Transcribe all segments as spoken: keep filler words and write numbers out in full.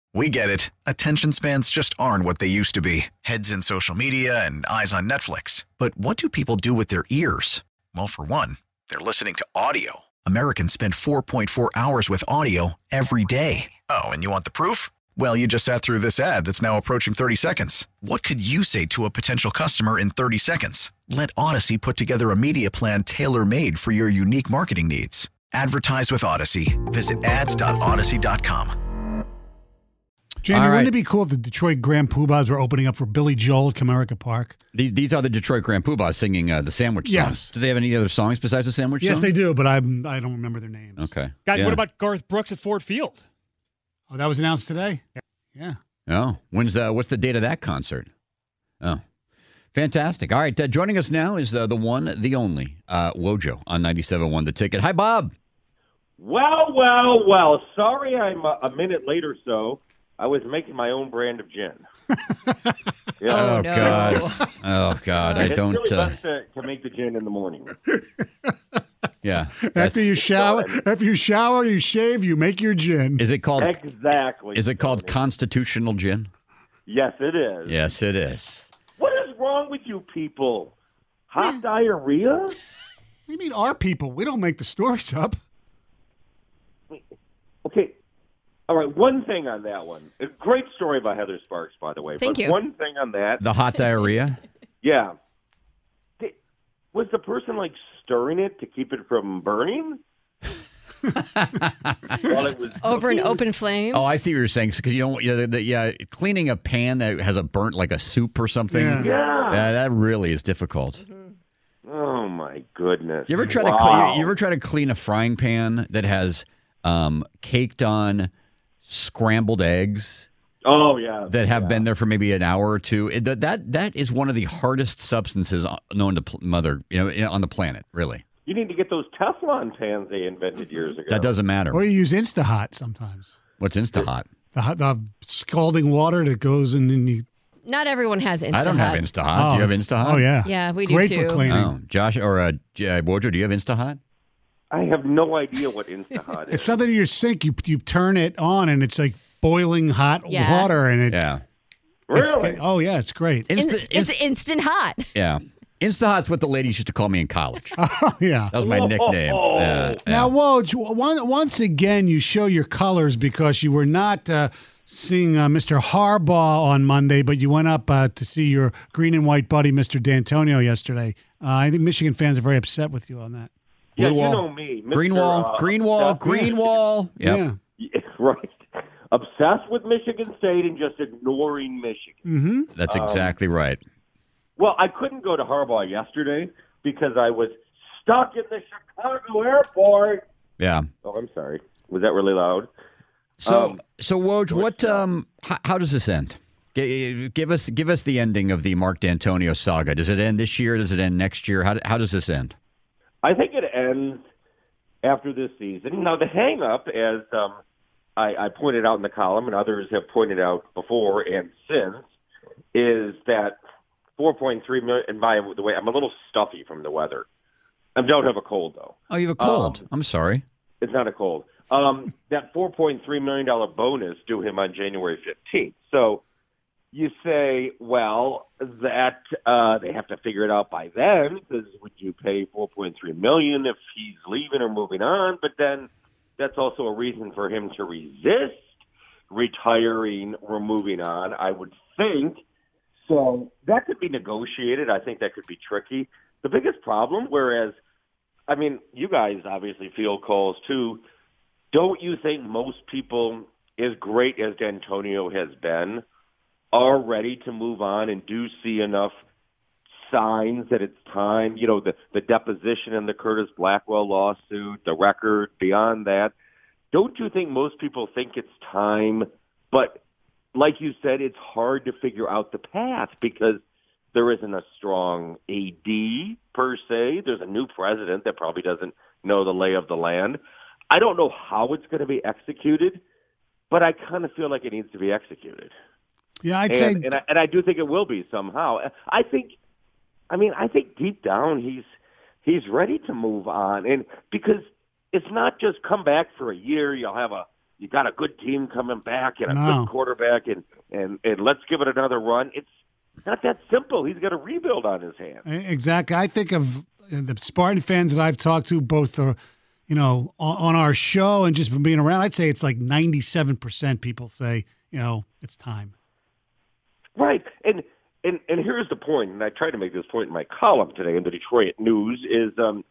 We get it. Attention spans just aren't what they used to be. Heads in social media and eyes on Netflix. But what do people do with their ears? Well, for one, they're listening to audio. Americans spend four point four hours with audio every day. Oh, and you want the proof? Well, you just sat through this ad that's now approaching thirty seconds. What could you say to a potential customer in thirty seconds? Let Odyssey put together a media plan tailor-made for your unique marketing needs. Advertise with Odyssey. Visit ads dot odyssey dot com. Jamie, All right. wouldn't it be cool if the Detroit Grand Poobahs were opening up for Billy Joel at Comerica Park? These, these are the Detroit Grand Poobahs singing uh, the Sandwich Song. Yes. Do they have any other songs besides the Sandwich Yes, Song? they do, but I'm, I don't remember their names. Okay. Guys, Yeah. what about Garth Brooks at Ford Field? Oh, that was announced today? Yeah. Oh, when's uh, what's the date of that concert? Oh, fantastic. All right, uh, joining us now is uh, the one, the only, uh, Wojo on ninety-seven point one The Ticket. Hi, Bob. Well, well, well. Sorry I'm a, a minute late or so. I was making my own brand of gin. Yeah. Oh, no. God. Oh, God. I It's don't. really Uh, best to, to make the gin in the morning. yeah. After That's- you shower, after you shower, you shave, you make your gin. Is it called? Exactly. Is it called constitutional gin? Yes, it is. Yes, it is. What is wrong with you people? Hot diarrhea? What do you mean our people? We don't make the stories up. Okay. All right, one thing on that one. A great story by Heather Sparks, by the way. Thank but you. One thing on that. The hot diarrhea. Yeah. Did- Was the person, like, stirring it to keep it from burning? While it was Over an cooking? open flame. Oh, I see what you're saying. Because you don't. Yeah, the, the, yeah, cleaning a pan that has a burnt like a soup or something. Yeah. Yeah. Yeah, that really is difficult. Oh, my goodness. You ever try wow. to clean, you ever try to clean a frying pan that has um, caked on scrambled eggs Oh, yeah. that have yeah. been there for maybe an hour or two? It, that that that is one of the hardest substances known to pl- mother you know on the planet. Really, You need to get those Teflon pans they invented years ago. that doesn't matter. Or you use Instahot sometimes. What's Instahot? The, hot- the scalding water that goes in and you. Not everyone has Instahot. I don't have Instahot. Do you have Instahot? Oh, yeah. Yeah, we do Great too. for cleaning. Oh, Josh or uh, J- uh, Wojo, do you have Instahot? I have no idea what Instahot is. It's something in your sink. You you turn it on and it's like boiling hot Yeah. water and it. Yeah. Really? Oh yeah, it's great. In- Insta, it's Inst- instant hot. yeah. Instahot's what the ladies used to call me in college. Oh yeah. That was my nickname. Yeah, Now, yeah. Woj, one, once again, you show your colors because you were not uh, seeing uh, Mister Harbaugh on Monday, but you went up uh, to see your green and white buddy, Mister D'Antonio, yesterday. Uh, I think Michigan fans are very upset with you on that. Yeah, Blue you wall. know me. Mister Green wall, uh, green wall, obsessed- green wall. Yep. Yeah. Yeah, right. Obsessed with Michigan State and just ignoring Michigan. Mm-hmm. That's Um, exactly right. Well, I couldn't go to Harbaugh yesterday because I was stuck in the Chicago airport. Yeah. Oh, I'm sorry. Was that really loud? So, Um, so Woj, George what? Um, how, how does this end? G- Give us, give us the ending of the Mark D'Antonio saga. Does it end this year? Does it end next year? How, how does this end? I think it ends after this season. Now, the hang-up, as um, I, I pointed out in the column and others have pointed out before and since, is that four point three million, and by the way, I'm a little stuffy from the weather. I don't have a cold, though. Oh, you have a cold. Um, I'm sorry. It's not a cold. Um, that four point three million dollars bonus due him on January fifteenth. So you say, well, that uh, they have to figure it out by then, because would you pay four point three million dollars if he's leaving or moving on? But then that's also a reason for him to resist retiring or moving on, I would think. So that could be negotiated. I think that could be tricky. The biggest problem, whereas, I mean, you guys obviously field calls too. Don't you think most people, as great as D'Antonio has been, are ready to move on and do see enough signs that it's time? You know, the, the deposition in the Curtis Blackwell lawsuit, the record, beyond that. Don't you think most people think it's time? But like you said, it's hard to figure out the path because there isn't a strong A D per se. There's a new president that probably doesn't know the lay of the land. I don't know how it's going to be executed, but I kind of feel like it needs to be executed. Yeah, I'd and, say. and, I, and I do think it will be somehow. I think, I mean, I think deep down he's he's ready to move on, and because it's not just come back for a year, you'll have a you got a good team coming back and a No. good quarterback, and, and, and let's give it another run. It's not that simple. He's got a rebuild on his hands. Exactly. I think of the Spartan fans that I've talked to, both are, you know, on, on our show and just from being around. I'd say it's like ninety-seven percent people say, you know, it's time. Right. And, and, and here's the point, and I tried to make this point in my column today in the Detroit News, is um,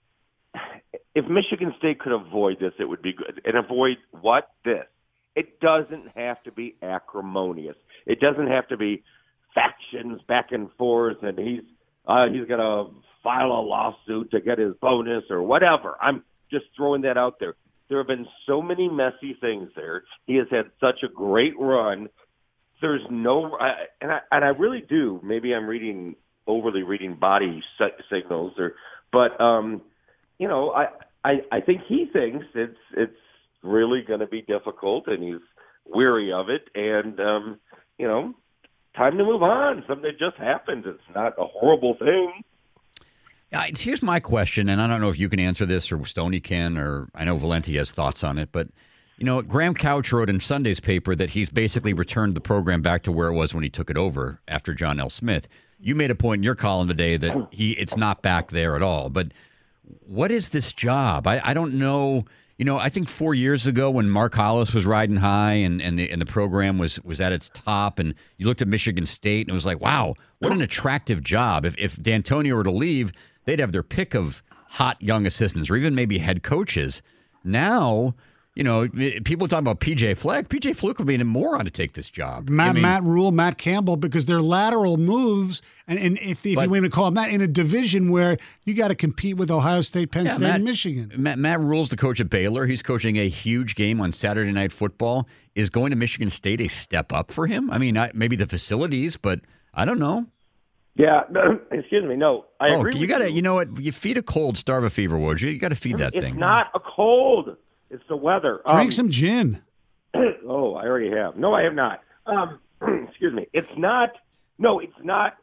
if Michigan State could avoid this, it would be good. And avoid what? This. It doesn't have to be acrimonious. It doesn't have to be factions back and forth, and he's uh, he's going to file a lawsuit to get his bonus or whatever. I'm just throwing that out there. There have been so many messy things there. He has had such a great run. There's no, I, and I and I really do. Maybe I'm reading overly reading body signals, or, but um, you know, I, I I think he thinks it's it's really going to be difficult, and he's weary of it, and um, you know, time to move on. Something that just happened. It's not a horrible thing. Uh, here's my question, and I don't know if you can answer this or Stoney can, or I know Valenti has thoughts on it, but, you know, Graham Couch wrote in Sunday's paper that he's basically returned the program back to where it was when he took it over after John L. Smith. You made a point in your column today that he it's not back there at all, but what is this job? I, I don't know. You know, I think four years ago when Mark Hollis was riding high and, and, the, and the program was, was at its top, and you looked at Michigan State and it was like, wow, what an attractive job. If, if D'Antonio were to leave, they'd have their pick of hot young assistants or even maybe head coaches. Now, you know, people talk about P J Fleck. P J Fleck would be a moron to take this job. Matt, I mean, Matt Rule, Matt Campbell, because they're lateral moves. And, and if, if But- you want to call them that, in a division where you got to compete with Ohio State, Penn Yeah, State, Matt- and Michigan. Matt, Matt Rule's the coach at Baylor. He's coaching a huge game on Saturday Night Football. Is going to Michigan State a step up for him? I mean, I, maybe the facilities, but I don't know. Yeah, no, excuse me. No, I oh, agree. you with got to, you. you know what? You feed a cold, starve a fever, would you? You got to feed that It's thing. not a cold. It's the weather. Drink Um, some gin. Oh, I already have. No, I have not. Um, excuse me. It's not. No, it's not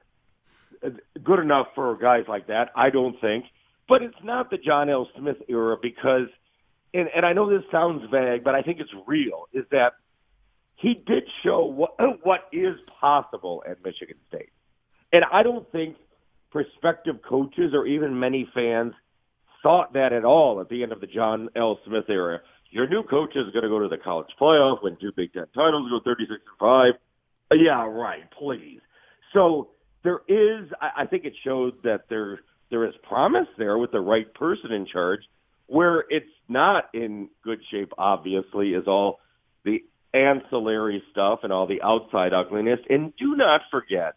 good enough for guys like that, I don't think. But it's not the John L. Smith era because, and, and I know this sounds vague, but I think it's real, is that he did show what, what is possible at Michigan State. And I don't think prospective coaches or even many fans thought that at all at the end of the John L. Smith era. Your new coach is going to go to the college playoff, win two Big Ten titles, go thirty-six and five. Yeah, right, please. So there is, I, I think it showed that there there is promise there with the right person in charge. Where it's not in good shape, obviously, is all the ancillary stuff and all the outside ugliness. And do not forget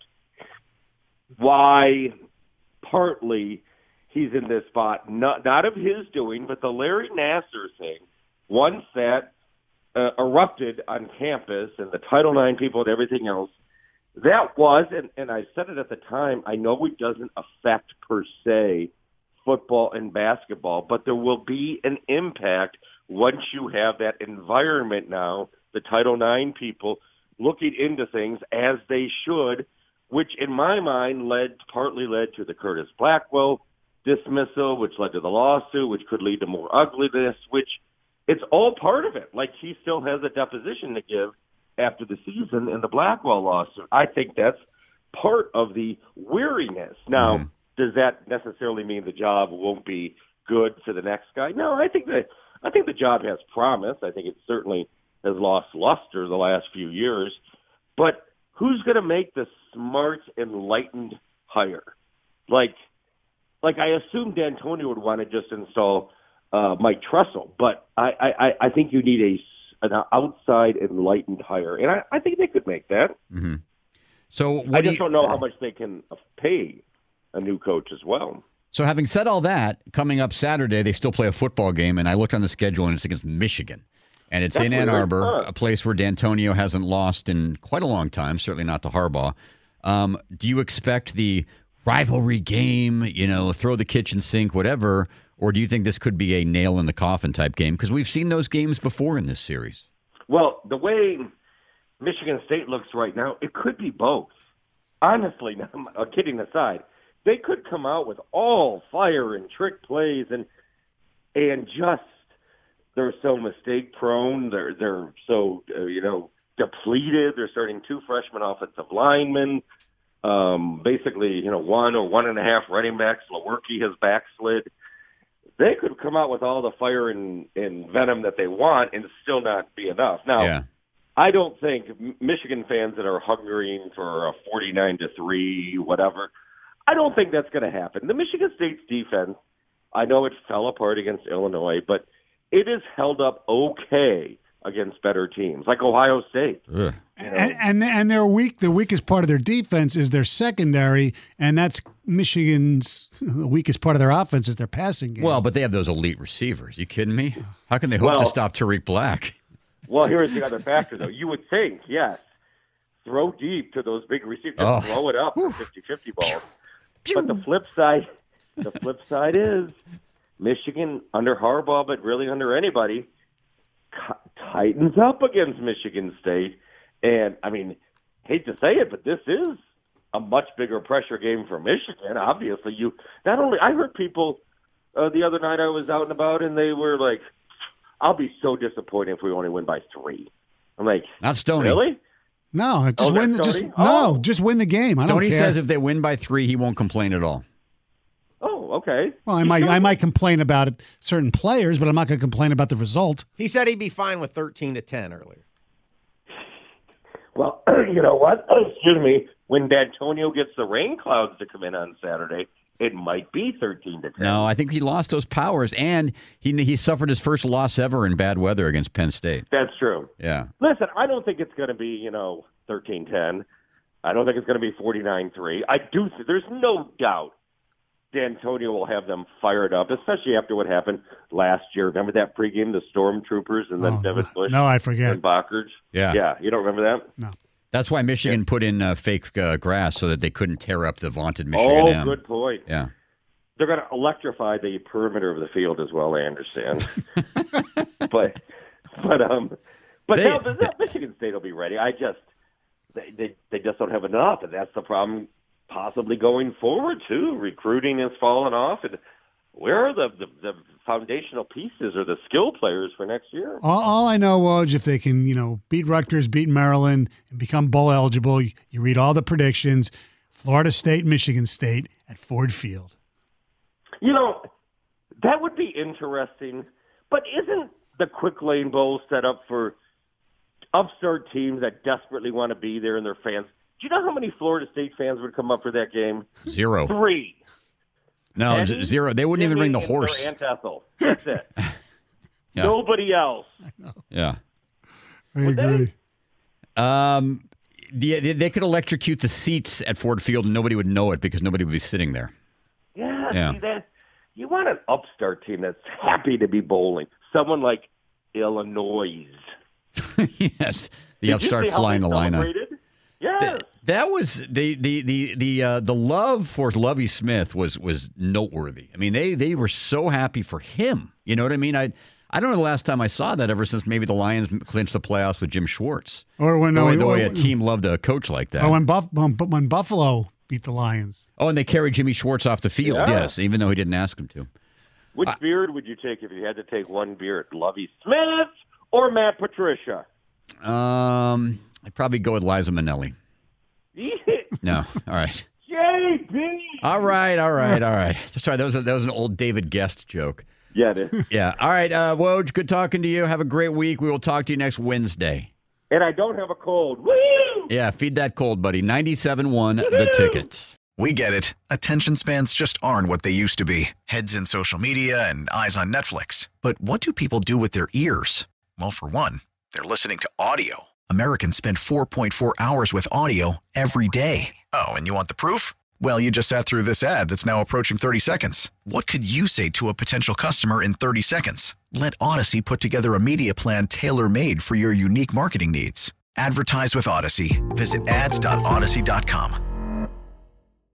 why partly he's in this spot, not, not of his doing, but the Larry Nassar thing, once that uh, erupted on campus and the Title nine people and everything else, that was, and, and I said it at the time, I know it doesn't affect per se football and basketball, but there will be an impact once you have that environment now, the Title nine people looking into things as they should, which in my mind led partly led to the Curtis Blackwell dismissal, which led to the lawsuit, which could lead to more ugliness, which it's all part of it. Like he still has a deposition to give after the season in the Blackwell lawsuit. I think that's part of the weariness. Now, Mhm. does that necessarily mean the job won't be good for the next guy? No, I think that I think the job has promise. I think it certainly has lost luster the last few years. But who's going to make the smart, enlightened hire? Like, like I assume D'Antonio would want to just install uh, Mike Tressel, but I, I, I think you need a an outside enlightened hire, and I, I think they could make that. Mm-hmm. So what I do just you- don't know how much they can pay a new coach as well. So having said all that, coming up Saturday, they still play a football game, and I looked on the schedule, and it's against Michigan. And it's That's in Ann weird. Arbor, Huh. a place where D'Antonio hasn't lost in quite a long time, certainly not to Harbaugh. Um, do you expect the rivalry game, you know, throw the kitchen sink, whatever, or do you think this could be a nail-in-the-coffin type game? Because we've seen those games before in this series. Well, the way Michigan State looks right now, it could be both. Honestly, now, uh, kidding aside, they could come out with all fire and trick plays and and just they're so mistake prone. They're they're so uh, you know depleted. They're starting two freshman offensive linemen. Um, basically, you know, one or one and a half running backs. Lewerke has backslid. They could come out with all the fire and, and venom that they want and still not be enough. Now, Yeah. I don't think Michigan fans that are hungering for a forty-nine to three, whatever, I don't think that's going to happen. The Michigan State's defense, I know it fell apart against Illinois, but it is held up okay against better teams, like Ohio State. Ugh. You know? And, and and their weak, the weakest part of their defense is their secondary, and that's Michigan's the weakest part of their offense is their passing game. Well, but they have those elite receivers. You kidding me? How can they hope to Well- stop Tariq Black? Well, here's the other factor, though. You would think, yes, throw deep to those big receivers, Oh. throw it up for fifty-fifty balls. But the flip side, the flip side is Michigan under Harbaugh, but really under anybody, tightens up against Michigan State. And, I mean, hate to say it, but this is a much bigger pressure game for Michigan. Obviously, you not only I heard people uh, the other night I was out and about, and they were like, I'll be so disappointed if we only win by three. I'm like, Not Stoney. really? no, just Oh, win. that's Just Stoney? no, Oh. just win the game. I don't Stoney care. says if they win by three, he won't complain at all. Oh, okay. well, I might, I might complain about it, certain players, but I'm not going to complain about the result. He said he'd be fine with thirteen to ten earlier. Well, you know what? Excuse me. When D'Antonio gets the rain clouds to come in on Saturday, it might be thirteen to ten. No, I think he lost those powers, and he he suffered his first loss ever in bad weather against Penn State. That's true. Yeah. Listen, I don't think it's going to be, you know, thirteen ten. I don't think it's going to be forty-nine three. I do. Th- there's no doubt D'Antonio will have them fired up, especially after what happened last year. Remember that pregame, the Stormtroopers and then Oh, Devin Bush no, I forget. and Bachard? Yeah. Yeah, you don't remember that? No. That's why Michigan put in uh, fake uh, grass so that they couldn't tear up the vaunted Michigan Oh, M. good point. Yeah. They're going to electrify the perimeter of the field as well, I understand. but, but, um, but They- no, the, the Michigan State will be ready. I just, they, they, they just don't have enough, and that's the problem possibly going forward, too. Recruiting has fallen off, and where are the, the, the foundational pieces or the skill players for next year? All, all I know, Woj, if they can, you know, beat Rutgers, beat Maryland, and become bowl eligible, you, you read all the predictions. Florida State, Michigan State at Ford Field. You know, that would be interesting, but isn't the Quick Lane Bowl set up for upstart teams that desperately want to be there and their fans? Do you know how many Florida State fans would come up for that game? Zero. Three. No, Penny, z- zero. They wouldn't even Jimmy, bring the and horse. their Aunt Ethel. That's it. Yeah. Nobody else. Yeah. I Would they? agree. Um, the, they, they could electrocute the seats at Ford Field and nobody would know it because nobody would be sitting there. Yeah, Yeah. see that. You want an upstart team that's happy to be bowling. Someone like Illinois. Yes. The Did you upstart see how flying they the lineup. celebrated? Yes. That, that was the the the the uh, the love for Lovie Smith was was noteworthy. I mean, they they were so happy for him. You know what I mean? I I don't know the last time I saw that ever since maybe the Lions clinched the playoffs with Jim Schwartz. Or when, The way, the or- way a team loved a coach like that. or when, Buff, when, when Buffalo beat the Lions. Oh, and they carried Jimmy Schwartz off the field. Yeah. Yes, even though he didn't ask him to. Which beard would you take if you had to take one beard? Lovie Smith or Matt Patricia? Um, I'd probably go with Liza Minnelli. No, all right. J B. All right, all right, all right. Sorry, that was a, that was an old David Guest joke. Yeah, it is. Yeah. All right, uh, Woj, good talking to you. Have a great week. We will talk to you next Wednesday. And I don't have a cold. Woo! Yeah, feed that cold, buddy. ninety-seven point one, The Tickets. We get it. Attention spans just aren't what they used to be. Heads in social media and eyes on Netflix. But what do people do with their ears? Well, for one, they're listening to audio. Americans spend four point four hours with audio every day. Oh, and you want the proof? Well, you just sat through this ad that's now approaching thirty seconds. What could you say to a potential customer in thirty seconds? Let Odyssey put together a media plan tailor-made for your unique marketing needs. Advertise with Odyssey. Visit ads dot odyssey dot com.